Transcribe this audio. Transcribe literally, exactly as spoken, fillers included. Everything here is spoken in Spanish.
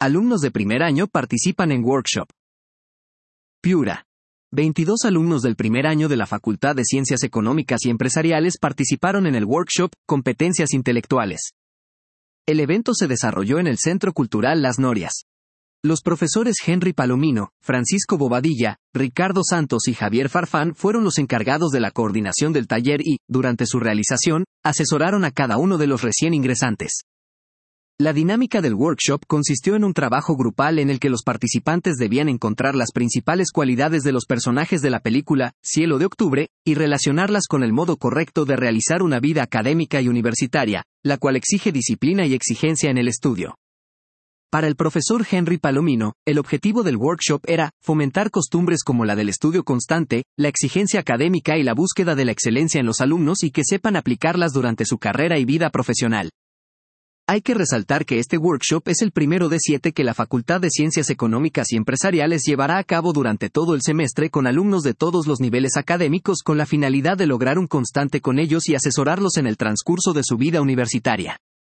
Alumnos de primer año participan en workshop. Piura. veintidós alumnos del primer año de la Facultad de Ciencias Económicas y Empresariales participaron en el workshop Competencias Intelectuales. El evento se desarrolló en el Centro Cultural Las Norias. Los profesores Henry Palomino, Francisco Bobadilla, Ricardo Santos y Javier Farfán fueron los encargados de la coordinación del taller y, durante su realización, asesoraron a cada uno de los recién ingresantes. La dinámica del workshop consistió en un trabajo grupal en el que los participantes debían encontrar las principales cualidades de los personajes de la película Cielo de Octubre y relacionarlas con el modo correcto de realizar una vida académica y universitaria, la cual exige disciplina y exigencia en el estudio. Para el profesor Henry Palomino, el objetivo del workshop era fomentar costumbres como la del estudio constante, la exigencia académica y la búsqueda de la excelencia en los alumnos y que sepan aplicarlas durante su carrera y vida profesional. Hay que resaltar que este workshop es el primero de siete que la Facultad de Ciencias Económicas y Empresariales llevará a cabo durante todo el semestre con alumnos de todos los niveles académicos con la finalidad de lograr un constante con ellos y asesorarlos en el transcurso de su vida universitaria.